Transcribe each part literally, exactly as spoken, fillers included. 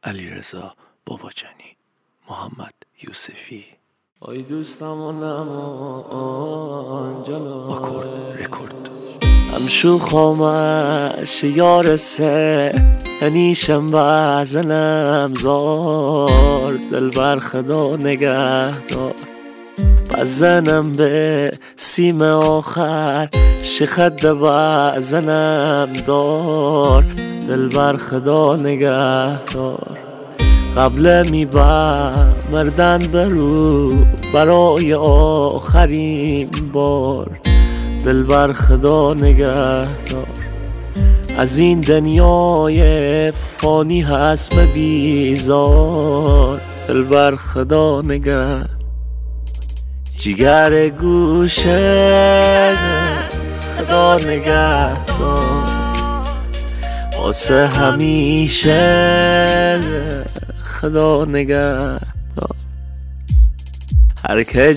علیرضا باباجانی، محمد یوسفی. آی دوستم و نمان جلو آکورد رکورد همشو خامش یارسه هنیشم بزنم زار دل بر خدا نگه دار بزنم به سیم آخر شخد بزنم دار دل بر خدا نگه دار قبل می مردن برو برای آخرین بار دل بر خدا نگه دار از این دنیای فانی هست بیزار دل بر خدا نگه جگر گوشه خدا نگه دار واسه همیشه خدا نگه دار هر که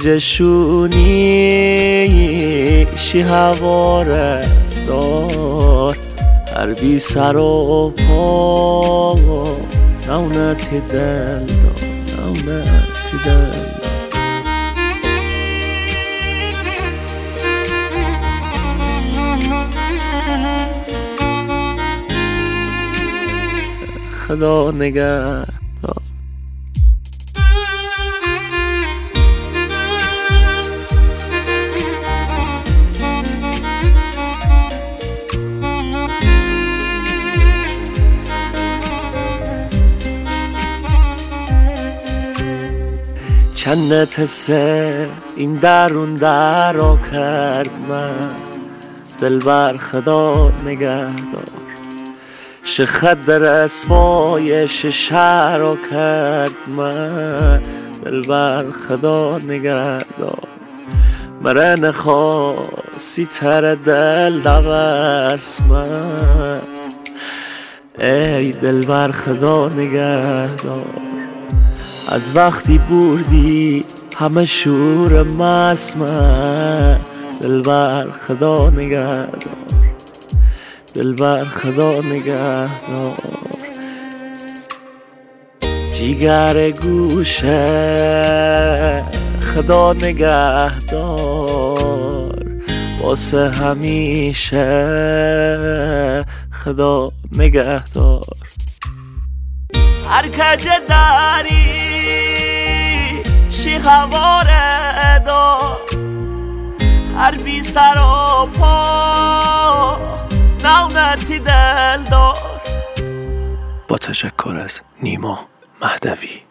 جشونی شی هواره دار هر بی سر و پا نونت دل دار نونت دل دار خدا نگه دار چند تسه این درون درا کرد من دل بر خدا نگه دار شخد در اسبای ششه را کرد من دل بر خدا نگه دار مره نخواستی تر دل دغست من ای دل بر خدا نگه دار از وقتی بردی همه شور مسمه دل بر خدا نگه دار دل بر خدا نگه دار جگر گوشه خدا نگه دار واسه همیشه خدا نگه دار هر کجا داری شی هواره دار هر بی سر و پا نونتی دل دار. با تشکر از نیما مهدوی.